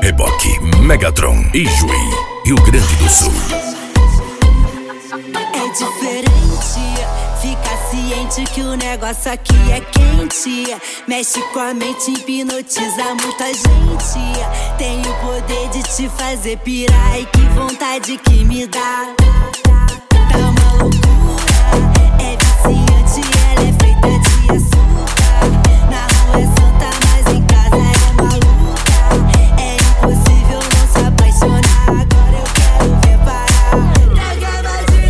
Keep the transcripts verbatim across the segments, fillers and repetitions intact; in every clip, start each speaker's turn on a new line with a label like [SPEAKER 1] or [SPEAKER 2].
[SPEAKER 1] Reboque, Megatron e Juí, Rio Grande do Sul.
[SPEAKER 2] É diferente, fica ciente que o negócio aqui é quente. Mexe com a mente, hipnotiza muita gente. Tem o poder de te fazer pirar e que vontade que me dá. Tá uma loucura, é viciante, ela é feita de açúcar. Na rua é santa, mas em casa é maluca. É impossível não se apaixonar, agora eu quero ver parar. Traga mais de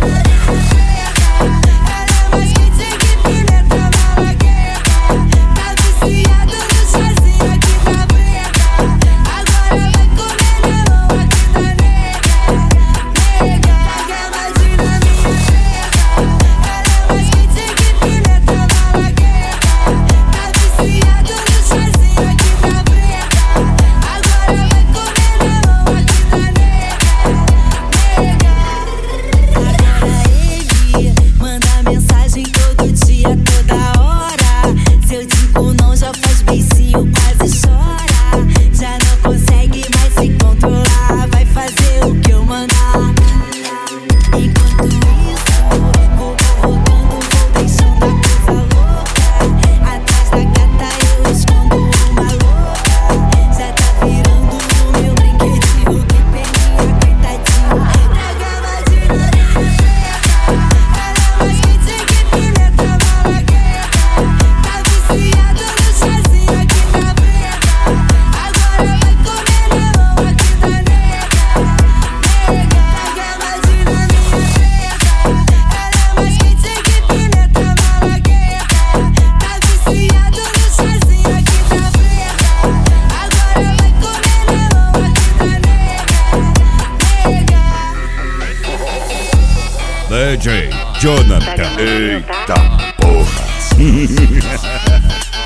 [SPEAKER 2] ela é mais quente que pimenta malagueta. Tá viciado no chazinho aqui da preta. Agora vai comer limão aqui da nega. Nega, traga mais de na minha teta. Ela é mais quente que pimenta malagueta. Tá viciado no chazinho aqui da preta. Agora vai comer limão aqui da nega. Agora ele manda mensagem todo dia, toda hora. Se eu digo não, já faz beicinho, quase chora. Já não consegue mais se controlar, vai fazer o que eu mandar. Enquanto isso, vou provocando, vou deixando a coisa louca. Atrás da gata eu escondo uma louca. Já tá virando o meu brinquedinho, que peninha, coitadinho. Traga mais de ela é mais quente que pimenta malagueta. Tá viciado no chazinho aqui da preta. Agora vai comer limão aqui da nega. Nega, traga mais de na minha teta. Ela é mais quente que pimenta malagueta. Tá viciado no chazinho aqui da preta. Agora vai comer limão aqui da nega. Nega.
[SPEAKER 1] D J Jonathan. Eita porra.